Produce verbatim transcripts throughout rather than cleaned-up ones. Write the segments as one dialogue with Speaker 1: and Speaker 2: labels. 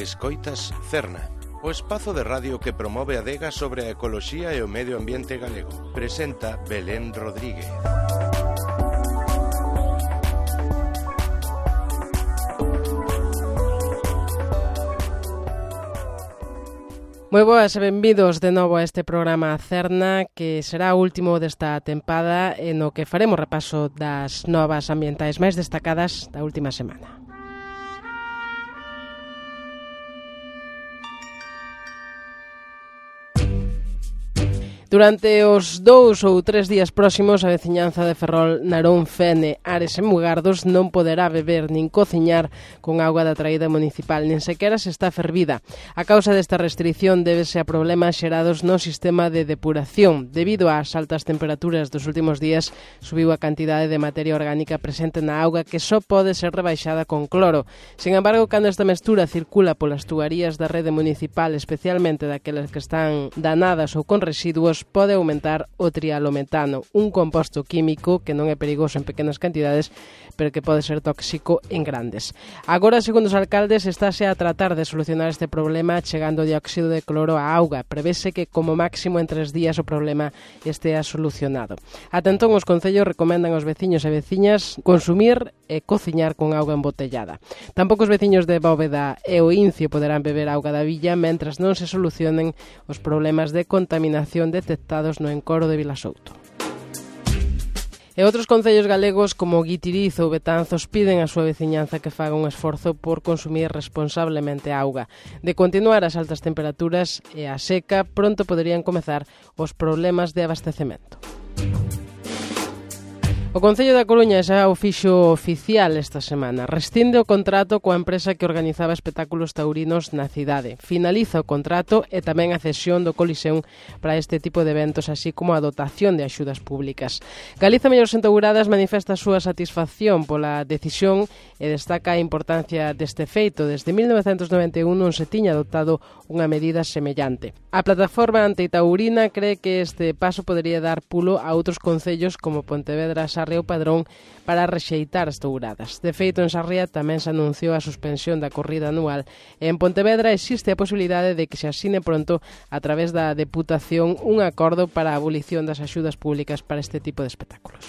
Speaker 1: Escoitas Cerna, o espazo de radio que promove a adega sobre a ecoloxía e o medio ambiente galego. Presenta Belén Rodríguez.
Speaker 2: Moi boas e benvidos de novo a este programa Cerna, que será o último desta tempada e no que faremos repaso das novas ambientais máis destacadas da última semana. Durante os dous ou tres días próximos, a veciñanza de Ferrol, Narón, Fene, Ares e Mugardos non poderá beber nin cociñar con auga da traída municipal, nin sequera se está fervida. A causa desta restrición débese a problemas xerados no sistema de depuración. Debido ás altas temperaturas dos últimos días, subiu a cantidade de materia orgánica presente na auga que só pode ser rebaixada con cloro. Sin embargo, cando esta mestura circula polas tubarías da rede municipal, especialmente daquelas que están danadas ou con residuos, pode aumentar o trialometano, un composto químico que non é perigoso en pequenas cantidades, pero que pode ser tóxico en grandes. Agora, segundo os alcaldes, estáse a tratar de solucionar este problema chegando dióxido de cloro á auga. Prevese que como máximo en tres días o problema estea solucionado. Ata entón, os concellos recomendan aos veciños e veciñas consumir e cociñar con auga embotellada. Tampouco os veciños de Bóveda e o Incio poderán beber auga da villa mentras non se solucionen os problemas de contaminación detectados no encoro de Vilasouto. E outros concellos galegos como Guitiriz ou Betanzos piden a súa veciñanza que faga un esforzo por consumir responsablemente auga. De continuar as altas temperaturas e a seca, pronto poderían comezar os problemas de abastecemento. O Concello da Coruña xa o fixo oficial esta semana. Rescinde o contrato coa empresa que organizaba espectáculos taurinos na cidade. Finaliza o contrato e tamén a cesión do Coliseum para este tipo de eventos, así como a dotación de axudas públicas. Galiza Mellores Entouradas manifesta a súa satisfacción pola decisión e destaca a importancia deste feito. Desde mil novecentos noventa e un non se tiña adoptado unha medida semellante. A plataforma antitaurina cree que este paso podería dar pulo a outros concellos como Pontevedra, Sarria ou Padrón para rexeitar as touradas. De feito, en Sarria tamén se anunciou a suspensión da corrida anual e en Pontevedra existe a posibilidade de que se asine pronto a través da Deputación un acordo para a abolición das axudas públicas para este tipo de espectáculos.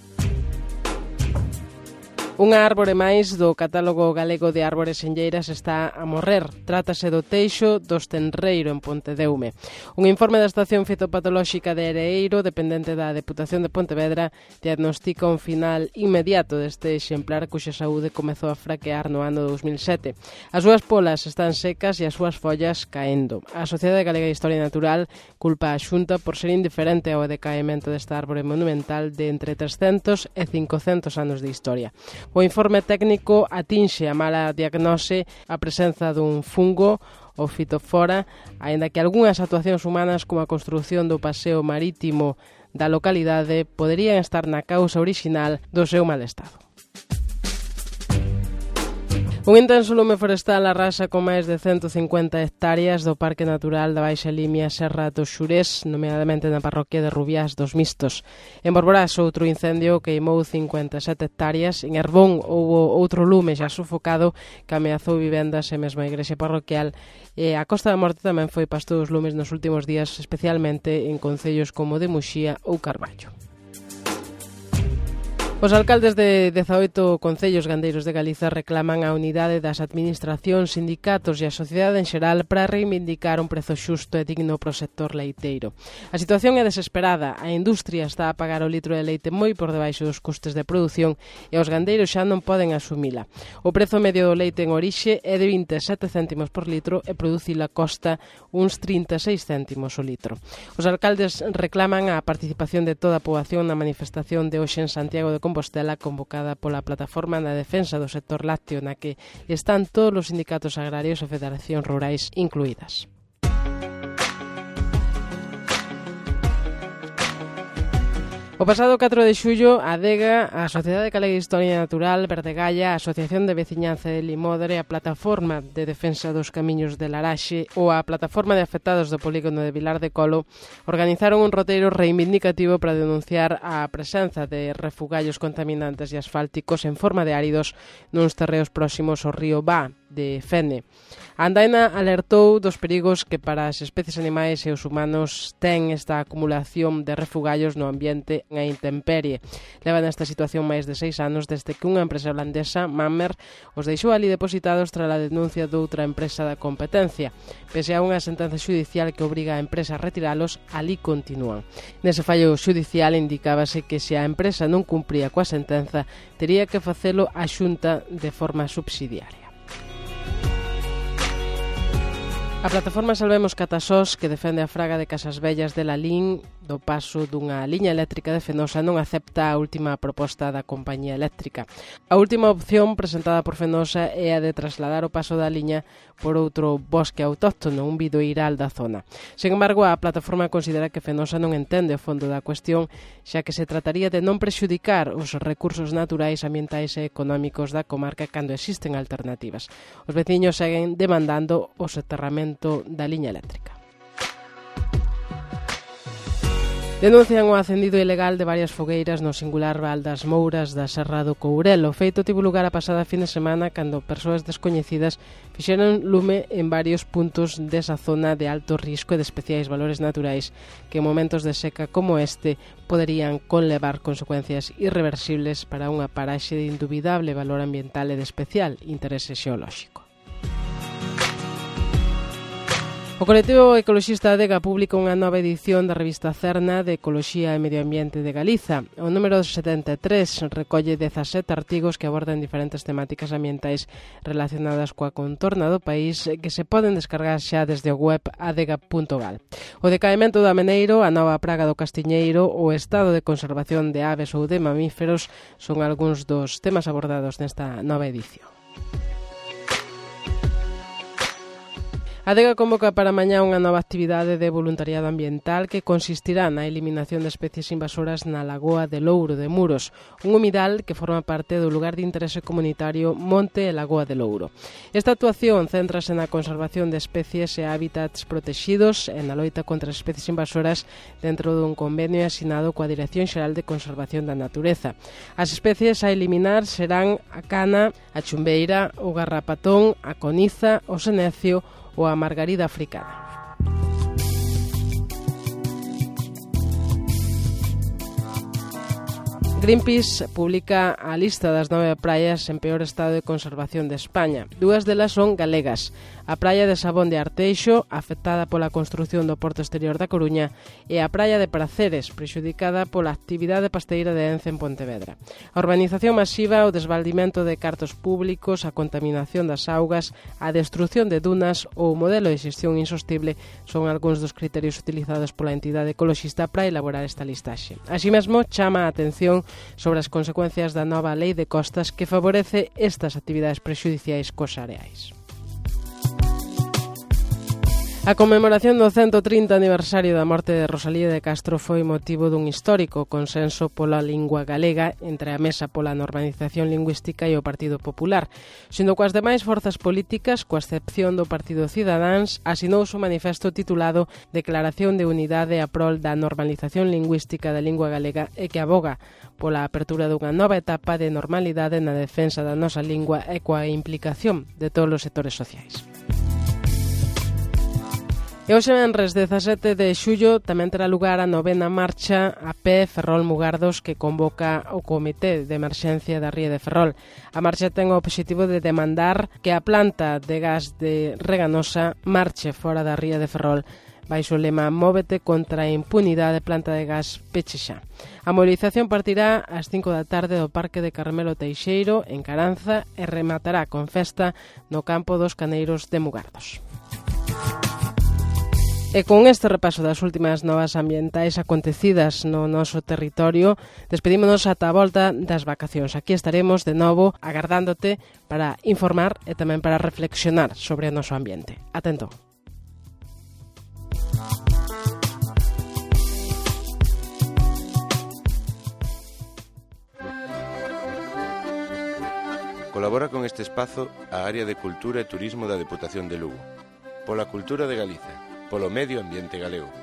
Speaker 2: Unha árbore máis do catálogo galego de árbores enlleiras está a morrer. Trátase do teixo do Estenreiro en Pontedeume. Un informe da Estación Fitopatolóxica de Ereeiro, dependente da Deputación de Pontevedra, diagnostica un final inmediato deste exemplar cuxa saúde comezou a fraquear no ano dos mil sete. As súas polas están secas e as súas follas caendo. A Sociedade Galega de Historia Natural culpa a Xunta por ser indiferente ao decaemento desta árbore monumental de entre trescentos e cincocentos anos de historia. O informe técnico atinxe a mala diagnose a presenza dun fungo, o fitofora, aínda que algunhas actuacións humanas como a construción do paseo marítimo da localidade poderían estar na causa orixinal do seu mal estado. Un intenso lume forestal arrasa con máis de cento cincuenta hectáreas do Parque Natural da Baixa Limia Serra do Xurés, nomeadamente na parroquia de Rubiás dos Mistos. En Borborás, outro incendio queimou cincuenta e sete hectáreas. En Herbón houbo outro lume xa sufocado que ameazou vivendas e mesmo a igrexa parroquial. E a Costa da Morte tamén foi pasto dos lumes nos últimos días, especialmente en concellos como de Muxía ou Carballo. Os alcaldes de dezaoito concellos gandeiros de Galiza reclaman a unidade das administracións, sindicatos e a sociedade en xeral para reivindicar un prezo xusto e digno para o sector leiteiro. A situación é desesperada, a industria está a pagar o litro de leite moi por debaixo dos custes de produción e os gandeiros xa non poden asumila. O prezo medio do leite en orixe é de vinte e sete céntimos por litro e producila costa uns trinta e seis céntimos o litro. Os alcaldes reclaman a participación de toda a poboación na manifestación de hoxe en Santiago de Compostela convocada pola Plataforma na Defensa do Sector Lácteo, na que están todos os sindicatos agrarios e federacións rurais incluídas. O pasado catro de xullo, a Adega, a Sociedade Galega de Historia Natural, Verdegalla, a Asociación de Veciñanza de Limodre, a Plataforma de Defensa dos Camiños de Laraxe ou a Plataforma de Afectados do Polígono de Vilar de Colo organizaron un roteiro reivindicativo para denunciar a presenza de refugallos contaminantes e asfálticos en forma de áridos nuns terreos próximos ao río Bá, de Fene. A andaina alertou dos perigos que para as especies animais e os humanos ten esta acumulación de refugallos no ambiente na intemperie. Leva nesta situación máis de seis anos desde que unha empresa holandesa, Mammer, os deixou ali depositados tras a denuncia doutra empresa da competencia. Pese a unha sentenza xudicial que obriga a empresa a retiralos, ali continúan. Nese fallo xudicial indicábase que se a empresa non cumpría coa sentenza, tería que facelo a Xunta de forma subsidiaria. A plataforma Salvemos Catasós, que defende a fraga de Casas Vellas de Lalín do paso dunha liña eléctrica de Fenosa, non acepta a última proposta da compañía eléctrica. A última opción presentada por Fenosa é a de trasladar o paso da liña por outro bosque autóctono, un bidoiral da zona. Sen embargo, a plataforma considera que Fenosa non entende o fondo da cuestión, xa que se trataría de non prexudicar os recursos naturais, ambientais e económicos da comarca cando existen alternativas. Os veciños seguen demandando o soterramento da liña eléctrica. Denuncian o acendido ilegal de varias fogueiras no singular Val das Mouras da Serra do Courel. O feito tivo lugar a pasada fin de semana cando persoas descoñecidas fixeron lume en varios puntos desa zona de alto risco e de especiais valores naturais que en momentos de seca como este poderían conlevar consecuencias irreversibles para unha paraxe de indubidable valor ambiental e de especial interese xeolóxico. O colectivo ecoloxista Adega publica unha nova edición da revista Cerna de Ecoloxía e Medio Ambiente de Galiza. O número setenta e tres recolle dezasete artigos que abordan diferentes temáticas ambientais relacionadas coa contorna do país que se poden descargar xa desde o web adega punto gal. O decaemento do ameneiro, a nova praga do castiñeiro, o estado de conservación de aves ou de mamíferos son algúns dos temas abordados nesta nova edición. A Adega convoca para mañá unha nova actividade de voluntariado ambiental que consistirá na eliminación de especies invasoras na Lagoa de Louro de Muros, un humidal que forma parte do lugar de interese comunitario Monte e Lagoa de Louro. Esta actuación céntrase na conservación de especies e hábitats protegidos e na loita contra as especies invasoras dentro dun convenio asinado coa Dirección Xeral de Conservación da Natureza. As especies a eliminar serán a cana, a chumbeira, o garrapatón, a coniza, o senecio ou a margarida africana. Greenpeace publica a lista das nove praias en peor estado de conservación de España. Dúas delas son galegas. A praia de Sabón de Arteixo, afectada pola construción do porto exterior da Coruña, e a praia de Praceres, prexudicada pola actividade pasteira de Ence en Pontevedra. A urbanización masiva, o desvaldimento de cartos públicos, a contaminación das augas, a destrución de dunas ou o modelo de xestión insostible son algúns dos criterios utilizados pola entidade ecoloxista para elaborar esta listaxe. Así mesmo, chama a atención sobre as consecuencias da nova lei de costas que favorece estas actividades prexudiciais cos areais. A conmemoración do ciento trinta aniversario da morte de Rosalía de Castro foi motivo dun histórico consenso pola lingua galega entre a Mesa pola Normalización Lingüística e o Partido Popular. Xunto coas demais forzas políticas, coa excepción do Partido Cidadáns, asinouse o manifesto titulado Declaración de Unidade a prol da normalización lingüística da lingua galega e que aboga pola apertura dunha nova etapa de normalidade na defensa da nosa lingua e coa implicación de todos os sectores sociais. E hoxe venres dezasete de xullo tamén terá lugar a novena marcha a pé Ferrol-Mugardos que convoca o Comité de Emerxencia da Ría de Ferrol. A marcha ten o obxectivo de demandar que a planta de gas de Reganosa marche fora da Ría de Ferrol baixo o lema Móvete contra a impunidade, planta de gas peche xa. A movilización partirá ás cinco da tarde do Parque de Carmelo Teixeiro en Caranza e rematará con festa no campo dos Caneiros de Mugardos. E con este repaso das últimas novas ambientais acontecidas no noso territorio, despedímonos ata a volta das vacacións. Aquí estaremos de novo agardándote para informar e tamén para reflexionar sobre o noso ambiente. Atento.
Speaker 1: Colabora con este espazo a Área de Cultura e Turismo da Deputación de Lugo. Pola cultura de Galiza. Polo medio ambiente galego.